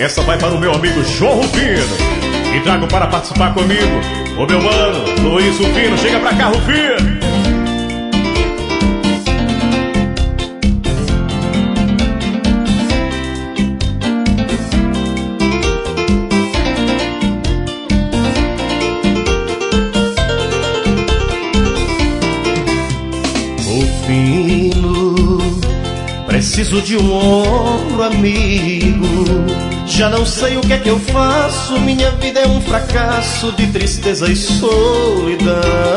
essa vai para o meu amigo João Rufino. E trago para participar comigo o meu mano Luiz Rufino. Chega pra cá, Rufino. Preciso de um ombro amigo. Já não sei o que é que eu faço. Minha vida é um fracasso de tristeza e solidão.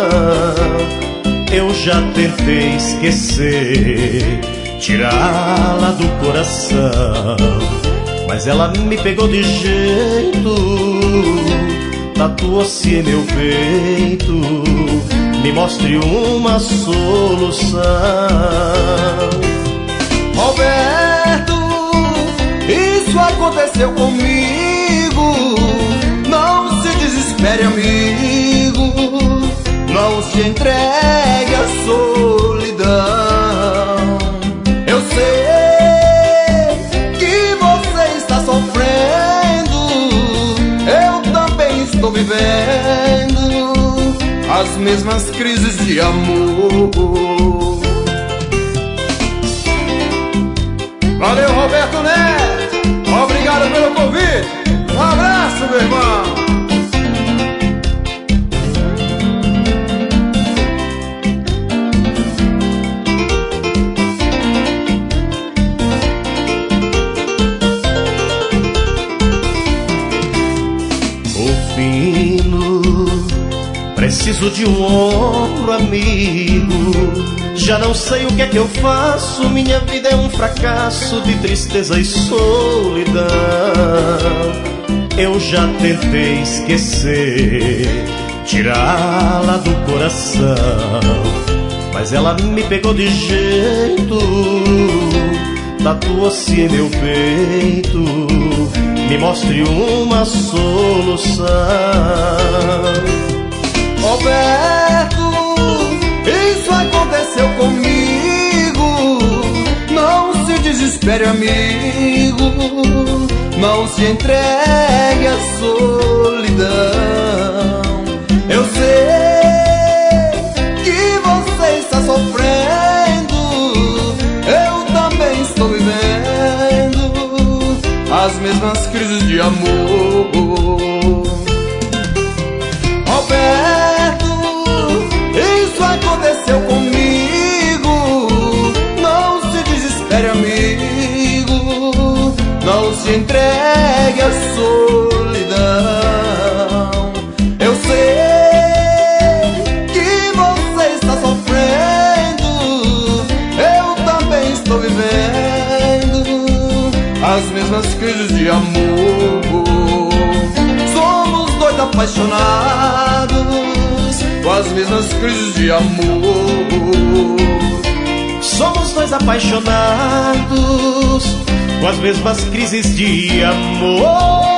Eu já tentei esquecer, tirá-la do coração, mas ela me pegou de jeito, tatuou-se em meu peito. Me mostre uma solução. Roberto, isso aconteceu comigo. Não se desespere, amigo. Não se entregue à solidão. Eu sei que você está sofrendo. Eu também estou vivendo as mesmas crises de amor. Valeu, Roberto Neto. Obrigado pelo convite. Um abraço, meu irmão. Rufino, preciso de um ombro amigo. Já não sei o que é que eu faço. Minha vida é um fracasso de tristeza e solidão. Eu já tentei esquecer, tirá-la do coração, mas ela me pegou de jeito, tatuou-se em meu peito. Me mostre uma solução. Roberto, isso aconteceu comigo. Não se desespere, amigo. Não se entregue à solidão. Eu sei que você está sofrendo. Eu também estou vivendo as mesmas crises de amor. Roberto, isso aconteceu comigo. Não se desespere, amigo. Não se entregue à solidão. Eu sei que você está sofrendo. Eu também estou vivendo as mesmas crises de amor. Somos dois apaixonados com as mesmas crises de amor. Somos dois apaixonados com as mesmas crises de amor.